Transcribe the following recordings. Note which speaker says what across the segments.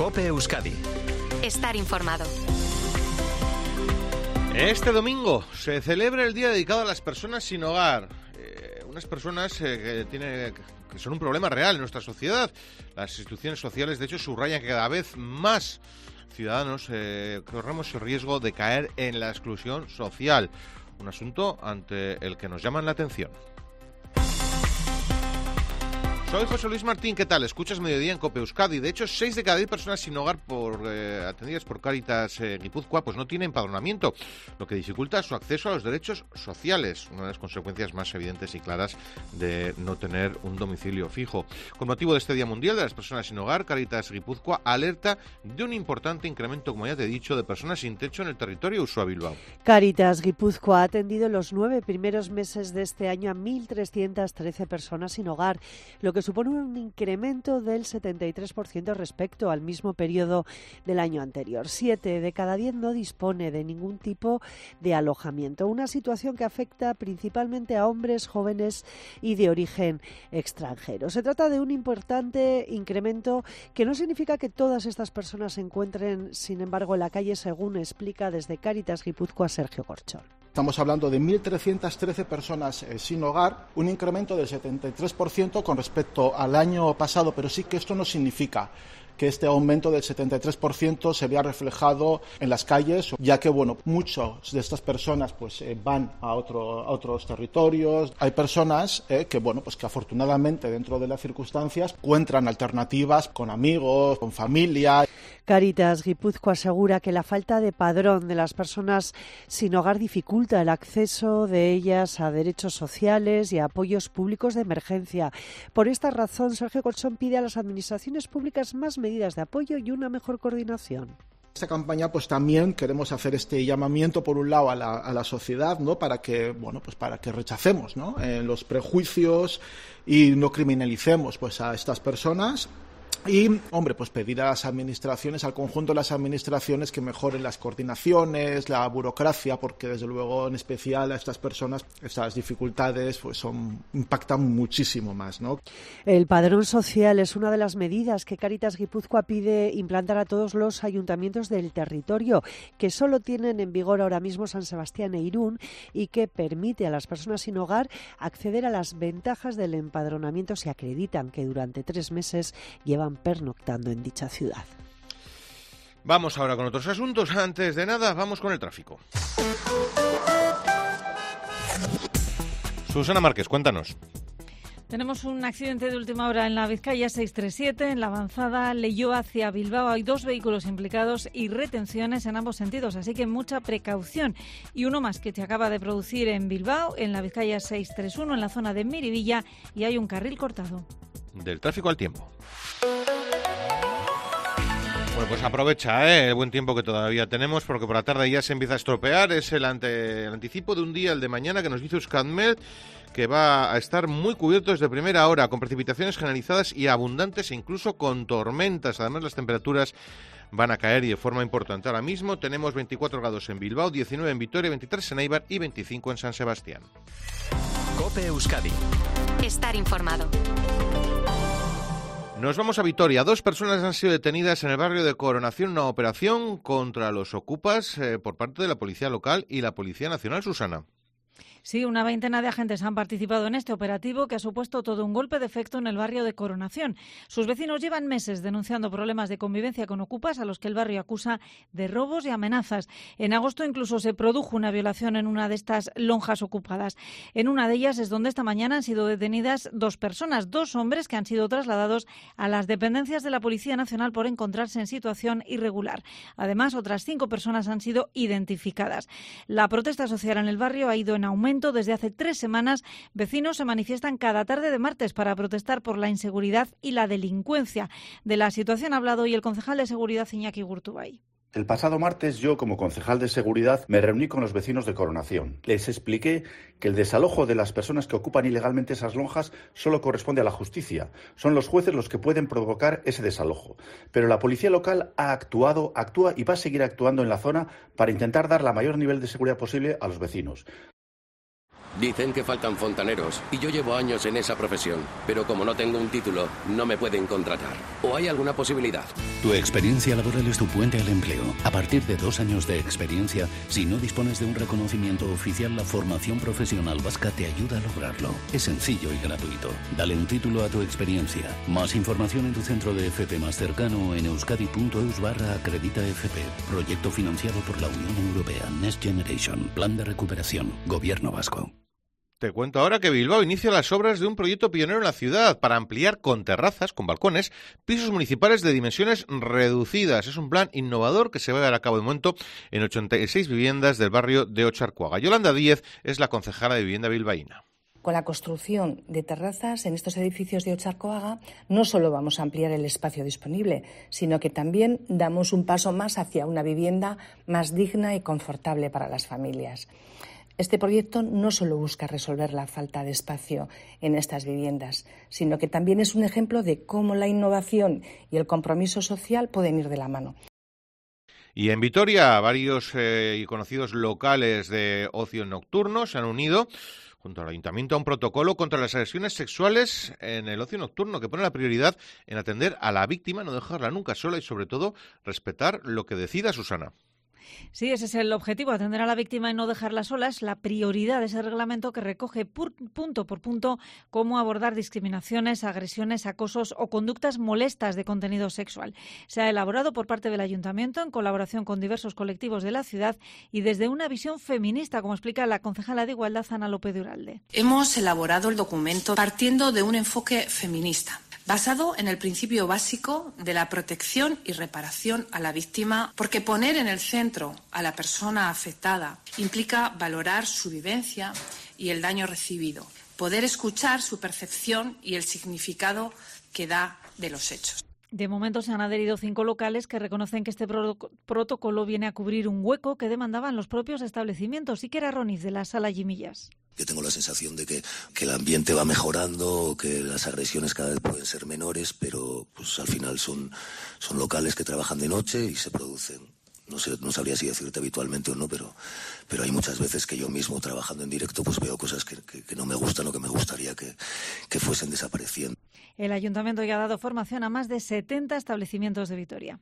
Speaker 1: COPE Euskadi.
Speaker 2: Estar informado.
Speaker 3: Este domingo se celebra el día dedicado a las personas sin hogar. Unas personas que son un problema real en nuestra sociedad. Las instituciones sociales, de hecho, subrayan que cada vez más ciudadanos corremos el riesgo de caer en la exclusión social. Un asunto ante el que nos llaman la atención. Soy José Luis Martín, ¿qué tal? Escuchas Mediodía en COPE Euskadi. De hecho, 6 de cada 10 personas sin hogar atendidas por Cáritas Guipúzcoa pues no tienen empadronamiento, lo que dificulta su acceso a los derechos sociales, una de las consecuencias más evidentes y claras de no tener un domicilio fijo. Con motivo de este Día Mundial de las Personas sin Hogar, Cáritas Guipúzcoa alerta de un importante incremento, como ya te he dicho, de personas sin techo en el territorio Usoa-Bilbao.
Speaker 4: Cáritas Guipúzcoa ha atendido los 9 primeros meses de este año a 1.313 personas sin hogar, lo que supone un incremento del 73% respecto al mismo periodo del año anterior. 7 de cada 10 no dispone de ningún tipo de alojamiento, una situación que afecta principalmente a hombres jóvenes y de origen extranjero. Se trata de un importante incremento que no significa que todas estas personas se encuentren, sin embargo, en la calle, según explica desde Cáritas Guipúzcoa Sergio Corchol.
Speaker 5: Estamos hablando de 1.313 personas sin hogar, un incremento del 73% con respecto al año pasado, pero sí que esto no significa que este aumento del 73% se vea reflejado en las calles, ya que muchas de estas personas van a otros territorios. Hay personas que afortunadamente dentro de las circunstancias encuentran alternativas con amigos, con familia.
Speaker 4: Cáritas Guipúzcoa asegura que la falta de padrón de las personas sin hogar dificulta el acceso de ellas a derechos sociales y a apoyos públicos de emergencia. Por esta razón, Sergio Colchón pide a las administraciones públicas más medidas de apoyo y una mejor coordinación.
Speaker 5: Esta campaña también queremos hacer este llamamiento por un lado a la sociedad, ¿no? para que rechacemos, ¿no? Los prejuicios y no criminalicemos a estas personas. Y, pedir a las administraciones, al conjunto de las administraciones, que mejoren las coordinaciones, la burocracia, porque desde luego, en especial a estas personas, estas dificultades impactan muchísimo más, ¿no?
Speaker 4: El padrón social es una de las medidas que Cáritas Guipúzcoa pide implantar a todos los ayuntamientos del territorio, que solo tienen en vigor ahora mismo San Sebastián e Irún, y que permite a las personas sin hogar acceder a las ventajas del empadronamiento si acreditan que durante 3 meses llevan pernoctando en dicha ciudad.
Speaker 3: Vamos ahora con otros asuntos. Antes de nada, vamos con el tráfico. Susana Márquez, cuéntanos.
Speaker 6: Tenemos un accidente de última hora en la Vizcaya 637, en la avanzada Leioa hacia Bilbao. Hay 2 vehículos implicados y retenciones en ambos sentidos, así que mucha precaución. Y uno más que se acaba de producir en Bilbao, en la Vizcaya 631, en la zona de Miribilla, y hay un carril cortado. Del
Speaker 3: tráfico al tiempo. Bueno, pues aprovecha el buen tiempo que todavía tenemos, porque por la tarde ya se empieza a estropear. Es el anticipo de un día, el de mañana, que nos dice Euskalmet, que va a estar muy cubierto desde primera hora, con precipitaciones generalizadas y abundantes e incluso con tormentas. Además, las temperaturas van a caer y de forma importante. Ahora mismo tenemos 24 grados en Bilbao, 19 en Vitoria, 23 en Eibar y 25 en San Sebastián.
Speaker 1: COPE Euskadi.
Speaker 2: Estar informado.
Speaker 3: Nos vamos a Vitoria. 2 personas han sido detenidas en el barrio de Coronación, una operación contra los ocupas por parte de la Policía Local y la Policía Nacional. Susana.
Speaker 6: Sí, una veintena de agentes han participado en este operativo que ha supuesto todo un golpe de efecto en el barrio de Coronación. Sus vecinos llevan meses denunciando problemas de convivencia con ocupas a los que el barrio acusa de robos y amenazas. En agosto incluso se produjo una violación en una de estas lonjas ocupadas. En una de ellas es donde esta mañana han sido detenidas 2 personas, 2 hombres que han sido trasladados a las dependencias de la Policía Nacional por encontrarse en situación irregular. Además, otras 5 personas han sido identificadas. La protesta social en el barrio ha ido en aumento. Desde hace 3 semanas, vecinos se manifiestan cada tarde de martes para protestar por la inseguridad y la delincuencia. De la situación ha hablado hoy el concejal de Seguridad, Iñaki Gurtubay.
Speaker 7: El pasado martes yo, como concejal de Seguridad, me reuní con los vecinos de Coronación. Les expliqué que el desalojo de las personas que ocupan ilegalmente esas lonjas solo corresponde a la justicia. Son los jueces los que pueden provocar ese desalojo. Pero la policía local ha actuado, actúa y va a seguir actuando en la zona para intentar dar el mayor nivel de seguridad posible a los vecinos.
Speaker 8: Dicen que faltan fontaneros y yo llevo años en esa profesión, pero como no tengo un título, no me pueden contratar. ¿O hay alguna posibilidad?
Speaker 9: Tu experiencia laboral es tu puente al empleo. A partir de 2 años de experiencia, si no dispones de un reconocimiento oficial, la formación profesional vasca te ayuda a lograrlo. Es sencillo y gratuito. Dale un título a tu experiencia. Más información en tu centro de FP más cercano o en euskadi.eus/acredita-FP. Proyecto financiado por la Unión Europea. Next Generation. Plan de recuperación. Gobierno vasco.
Speaker 3: Te cuento ahora que Bilbao inicia las obras de un proyecto pionero en la ciudad para ampliar con terrazas, con balcones, pisos municipales de dimensiones reducidas. Es un plan innovador que se va a llevar a cabo de momento en 86 viviendas del barrio de Ocharcoaga. Yolanda Díez es la concejala de vivienda bilbaína.
Speaker 10: Con la construcción de terrazas en estos edificios de Ocharcoaga no solo vamos a ampliar el espacio disponible, sino que también damos un paso más hacia una vivienda más digna y confortable para las familias. Este proyecto no solo busca resolver la falta de espacio en estas viviendas, sino que también es un ejemplo de cómo la innovación y el compromiso social pueden ir de la mano.
Speaker 3: Y en Vitoria, varios y conocidos locales de ocio nocturno se han unido junto al Ayuntamiento a un protocolo contra las agresiones sexuales en el ocio nocturno que pone la prioridad en atender a la víctima, no dejarla nunca sola y sobre todo respetar lo que decida Susana.
Speaker 6: Sí, ese es el objetivo, atender a la víctima y no dejarla sola. Es la prioridad de ese reglamento que recoge punto por punto cómo abordar discriminaciones, agresiones, acosos o conductas molestas de contenido sexual. Se ha elaborado por parte del Ayuntamiento en colaboración con diversos colectivos de la ciudad y desde una visión feminista, como explica la concejala de Igualdad, Ana López de Uralde.
Speaker 11: Hemos elaborado el documento partiendo de un enfoque feminista, basado en el principio básico de la protección y reparación a la víctima, porque poner en el centro a la persona afectada implica valorar su vivencia y el daño recibido, poder escuchar su percepción y el significado que da de los hechos.
Speaker 6: De momento se han adherido 5 locales que reconocen que este protocolo viene a cubrir un hueco que demandaban los propios establecimientos. Y que era Ronis, de la Sala Jimillas.
Speaker 12: Yo tengo la sensación de que el ambiente va mejorando, que las agresiones cada vez pueden ser menores, pero pues al final son locales que trabajan de noche y se producen. No sé, no sabría si decirte habitualmente o no, pero hay muchas veces que yo mismo trabajando en directo pues veo cosas que no me gustan o que me gustaría que fuesen desapareciendo.
Speaker 6: El Ayuntamiento ya ha dado formación a más de 70 establecimientos de Vitoria.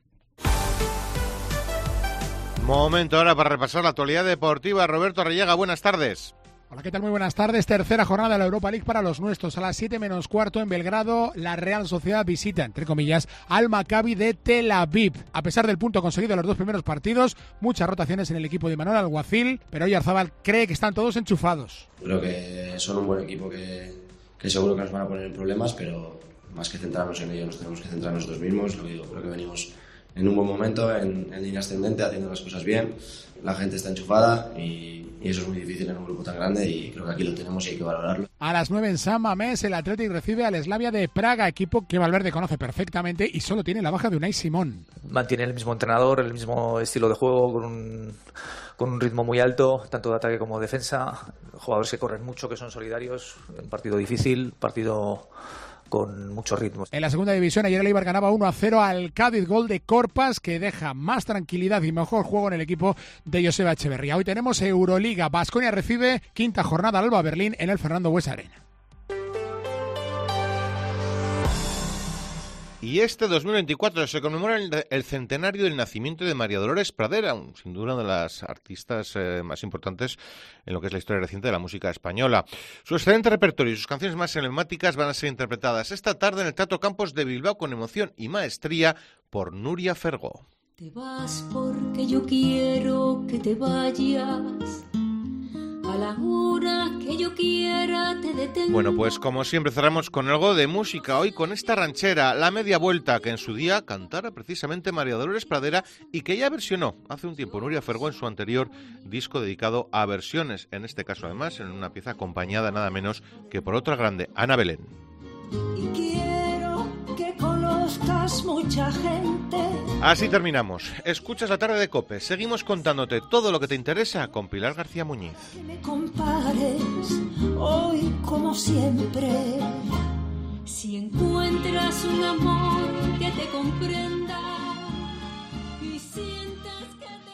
Speaker 3: Momento ahora para repasar la actualidad deportiva. Roberto Arrellaga, buenas tardes.
Speaker 13: Hola, ¿qué tal? Muy buenas tardes. Tercera jornada de la Europa League para los nuestros. A las 7:15 en Belgrado, la Real Sociedad visita, entre comillas, al Maccabi de Tel Aviv. A pesar del punto conseguido en los 2 primeros partidos, muchas rotaciones en el equipo de Manuel Alguacil, pero hoy Arzabal cree que están todos enchufados.
Speaker 14: Creo que son un buen equipo que seguro que nos van a poner en problemas, pero más que centrarnos en ellos, nos tenemos que centrar en nosotros mismos. Lo que digo, creo que venimos en un buen momento, en línea ascendente, haciendo las cosas bien. La gente está enchufada y eso es muy difícil en un grupo tan grande y creo que aquí lo tenemos y hay que valorarlo.
Speaker 13: A las 9 en San Mamés, el Athletic recibe al Slavia de Praga, equipo que Valverde conoce perfectamente y solo tiene la baja de Unai Simón.
Speaker 15: Mantiene el mismo entrenador, el mismo estilo de juego, con un ritmo muy alto, tanto de ataque como de defensa. Jugadores que corren mucho, que son solidarios. Un partido difícil, partido con muchos ritmos.
Speaker 13: En la segunda división, ayer el Eibar ganaba 1-0 al Cádiz, gol de Corpas, que deja más tranquilidad y mejor juego en el equipo de Joseba Echeverría. Hoy tenemos Euroliga. Baskonia recibe quinta jornada al Alba Berlín en el Fernando Buesa Arena.
Speaker 3: Y este 2024 se conmemora el centenario del nacimiento de María Dolores Pradera, sin duda una de las artistas más importantes en lo que es la historia reciente de la música española. Su excelente repertorio y sus canciones más emblemáticas van a ser interpretadas esta tarde en el Teatro Campos de Bilbao con emoción y maestría por Nuria Fergó.
Speaker 16: Te vas porque yo quiero que te vayas. A la hora que yo quiera te detengo.
Speaker 3: Bueno, pues como siempre cerramos con algo de música. Hoy con esta ranchera, La Media Vuelta, que en su día cantara precisamente María Dolores Pradera y que ya versionó hace un tiempo Nuria Fergó en su anterior disco dedicado a versiones. En este caso, además, en una pieza acompañada nada menos que por otra grande, Ana Belén.
Speaker 16: Y quiero que conozcas mucha gente.
Speaker 3: Así terminamos. Escuchas La Tarde de COPE. Seguimos contándote todo lo que te interesa con Pilar García Muñiz.
Speaker 16: Que me compares hoy como siempre. Si encuentras un amor que te comprenda y sientas que